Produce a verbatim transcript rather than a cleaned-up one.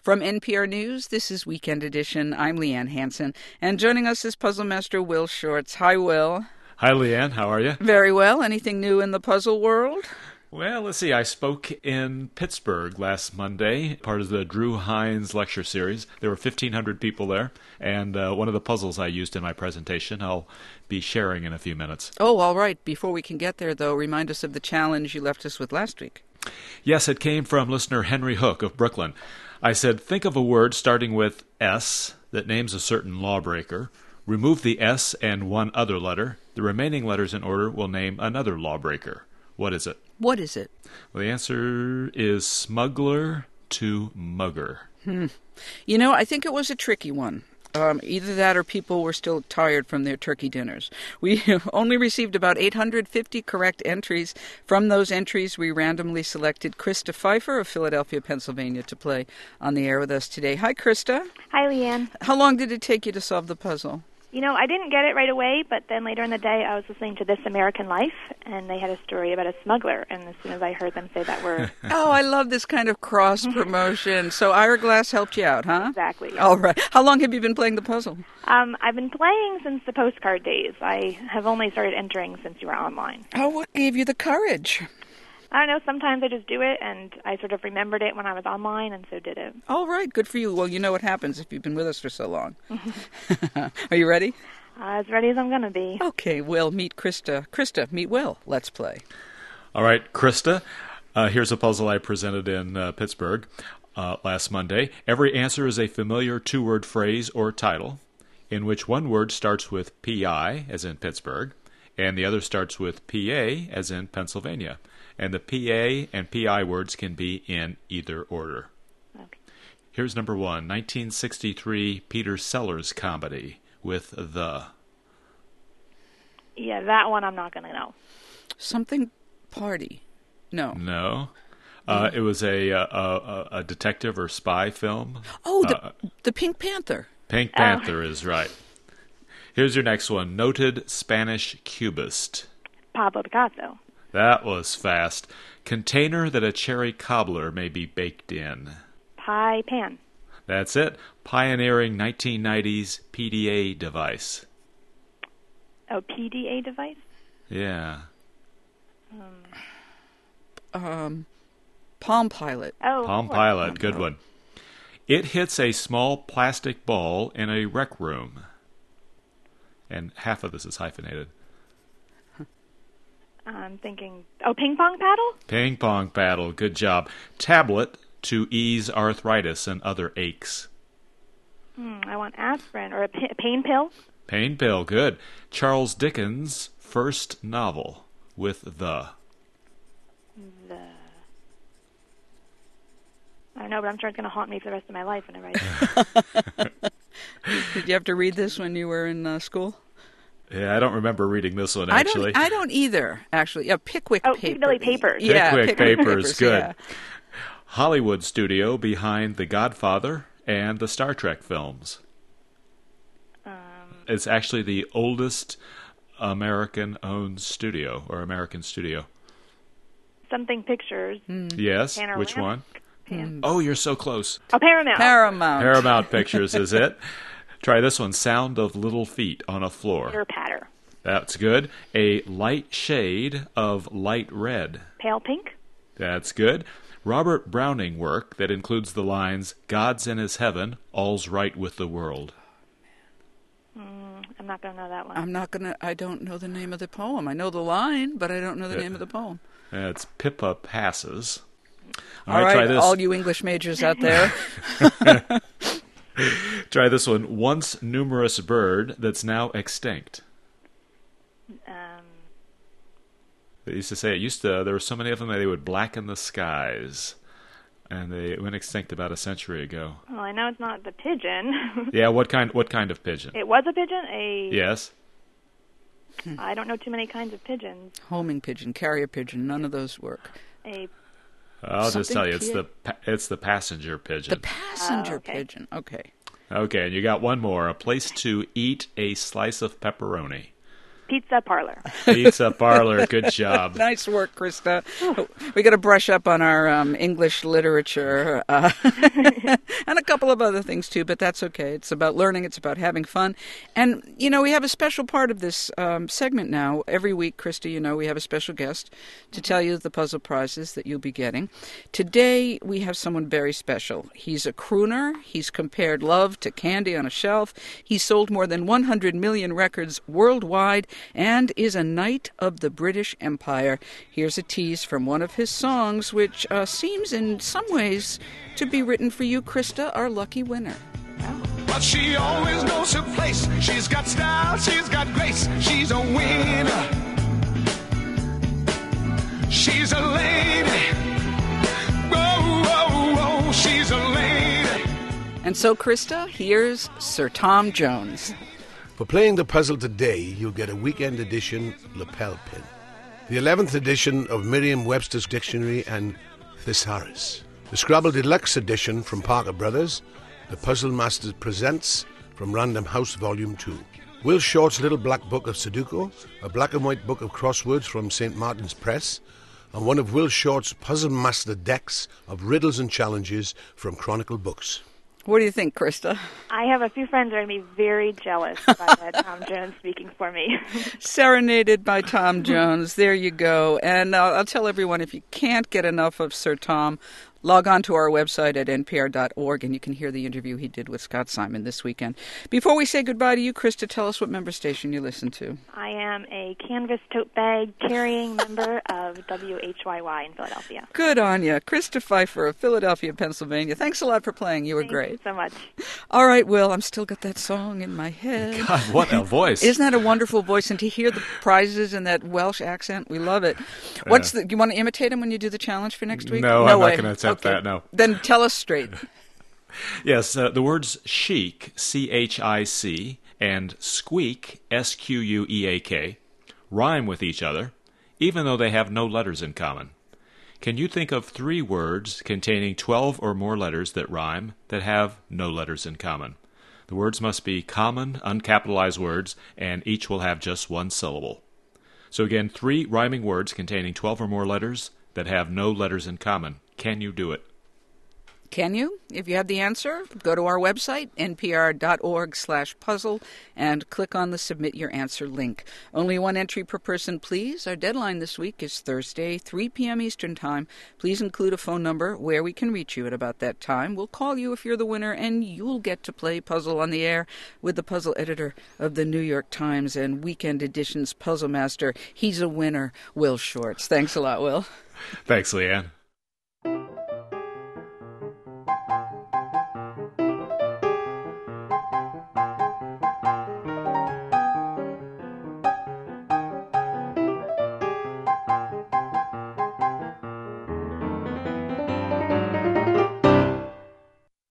From N P R News, this is Weekend Edition. I'm Leanne Hansen, and joining us is Puzzle Master Will Shortz. Hi, Will. Hi, Leanne. How are you? Very well. Anything new in the puzzle world? Well, let's see. I spoke in Pittsburgh last Monday, part of the Drew Hines lecture series. There were fifteen hundred people there, and uh, one of the puzzles I used in my presentation I'll be sharing in a few minutes. Oh, all right. Before we can get there, though, remind us of the challenge you left us with last week. Yes, it came from listener Henry Hook of Brooklyn. I said, think of a word starting with S that names a certain lawbreaker. Remove the S and one other letter. The remaining letters in order will name another lawbreaker. What is it? What is it? Well, the answer is smuggler to mugger. Hmm. You know, I think it was a tricky one. Um, either that or people were still tired from their turkey dinners. We only received about eight hundred fifty correct entries. From those entries, we randomly selected Krista Pfeiffer of Philadelphia, Pennsylvania, to play on the air with us today. Hi, Krista. Hi, Leanne. How long did it take you to solve the puzzle? You know, I didn't get it right away, but then later in the day I was listening to This American Life, and they had a story about a smuggler, and as soon as I heard them say that word... Oh, I love this kind of cross-promotion. So Ira Glass helped you out, huh? Exactly. Yeah. All right. How long have you been playing the puzzle? Um, I've been playing since the postcard days. I have only started entering since you were online. Oh, what gave you the courage? I don't know, sometimes I just do it, and I sort of remembered it when I was online, and so did it. All right, good for you. Well, you know what happens if you've been with us for so long. Are you ready? Uh, as ready as I'm going to be. Okay, Will, meet Krista. Krista, meet Will. Let's play. All right, Krista, uh, here's a puzzle I presented in uh, Pittsburgh uh, last Monday. Every answer is a familiar two-word phrase or title in which one word starts with P I, as in Pittsburgh, and the other starts with P A, as in Pennsylvania. And the P A and P I words can be in either order. Okay. Here's number one, nineteen sixty-three Peter Sellers comedy with the. Yeah, that one I'm not going to know. Something party. No. No. Uh, it was a, a, a, a detective or spy film. Oh, the, uh, the Pink Panther. Pink Panther oh. is right. Here's your next one, noted Spanish cubist. Pablo Picasso. That was fast. Container that a cherry cobbler may be baked in. Pie pan. That's it. Pioneering nineteen nineties P D A device. Oh, P D A device? Yeah. Um, um Palm Pilot. Oh, Palm Pilot, good one. It hits a small plastic ball in a rec room. And half of this is hyphenated. I'm thinking, oh, ping pong paddle? Ping pong paddle, good job. Tablet to ease arthritis and other aches. Hmm, I want aspirin or a p- pain pill. Pain pill, good. Charles Dickens' first novel with the. The. I don't know, but I'm sure it's going to haunt me for the rest of my life when I write it. Did you have to read this when you were in uh, school? Yeah, I don't remember reading this one, actually. I don't, I don't either, actually. Yeah, Pickwick oh, Papers. Piccadilly Papers. Yeah, Pickwick, Pickwick Papers, Papers, good. Yeah. Hollywood studio behind The Godfather and the Star Trek films. Um, It's actually the oldest American-owned studio, or American studio. Something Pictures. Mm. Yes, Panoramic? which one? Mm. Oh, you're so close. Oh, Paramount. Paramount. Paramount Pictures is it. Try this one, Sound of Little Feet on a Floor. Pitter patter. That's good. A light shade of light red. Pale pink. That's good. Robert Browning work that includes the lines, God's in his heaven, all's right with the world. Mm, I'm not going to know that one. I'm not going to, I don't know the name of the poem. I know the line, but I don't know the Yeah. name of the poem. That's Pippa Passes. All, all right, right, try this. all you English majors out there. Try this one. Once numerous bird that's now extinct. Um, They used to say it used to. There were so many of them that they would blacken the skies, and they went extinct about a century ago. well, I know it's not the pigeon. Yeah, what kind? What kind of pigeon? It was a pigeon? A. Yes. I don't know too many kinds of pigeons. Homing pigeon, carrier pigeon, none of those work. A. I'll just Something tell you, it's P- the pa- it's the passenger pigeon. The passenger Oh, okay. pigeon. Okay. Okay, and you got one more. A place to eat a slice of pepperoni. Pizza parlor. Pizza parlor. Good job. Nice work, Krista. We got to brush up on our um, English literature uh, and a couple of other things too, but that's okay. It's about learning. It's about having fun. And, you know, we have a special part of this um, segment now. Every week, Krista, you know, we have a special guest to tell you the puzzle prizes that you'll be getting. Today, we have someone very special. He's a crooner. He's compared love to candy on a shelf. He's sold more than one hundred million records worldwide and is a knight of the British Empire. Here's a tease from one of his songs, which uh, seems in some ways to be written for you, Krista, our lucky winner. But she always knows her place. She's got style, she's got grace. She's a winner. She's a lady. Whoa, whoa, whoa, she's a lady. And so, Krista, here's Sir Tom Jones. For playing the puzzle today, you'll get a weekend edition lapel pin, the eleventh edition of Merriam-Webster's Dictionary and Thesaurus, the Scrabble Deluxe edition from Parker Brothers, the Puzzle Masters Presents from Random House Volume two, Will Short's Little Black Book of Sudoku, a black and white book of crosswords from Saint Martin's Press, and one of Will Short's Puzzle Master decks of riddles and challenges from Chronicle Books. What do you think, Krista? I have a few friends who are going to be very jealous by that Tom Jones speaking for me. Serenaded by Tom Jones. There you go. And uh, I'll tell everyone, if you can't get enough of Sir Tom, log on to our website at n p r dot org and you can hear the interview he did with Scott Simon this weekend. Before we say goodbye to you, Krista, tell us what member station you listen to. I am a canvas tote bag carrying member of W H Y Y in Philadelphia. Good on you. Krista Pfeiffer of Philadelphia, Pennsylvania. Thanks a lot for playing. You were Thank great. you so much. All right, Will, I'm still got that song in my head. God, what a voice. Isn't that a wonderful voice? And to hear the prizes in that Welsh accent, we love it. What's the? Do you want to imitate him when you do the challenge for next week? No, no I'm way. not going to attempt Okay. that, no. Then tell us straight. Yes, uh, the words chic, C H I C, and squeak, S Q U E A K, rhyme with each other, even though they have no letters in common. Can you think of three words containing twelve or more letters that rhyme that have no letters in common? The words must be common, uncapitalized words, and each will have just one syllable. So again, three rhyming words containing twelve or more letters that have no letters in common. Can you do it? Can you? If you have the answer, go to our website, n p r dot org slash puzzle, and click on the Submit Your Answer link. Only one entry per person, please. Our deadline this week is Thursday, three p.m. Eastern Time. Please include a phone number where we can reach you at about that time. We'll call you if you're the winner, and you'll get to play Puzzle on the Air with the puzzle editor of the New York Times and Weekend Edition's Puzzle Master. He's a winner, Will Shorts. Thanks a lot, Will. Thanks, Leanne.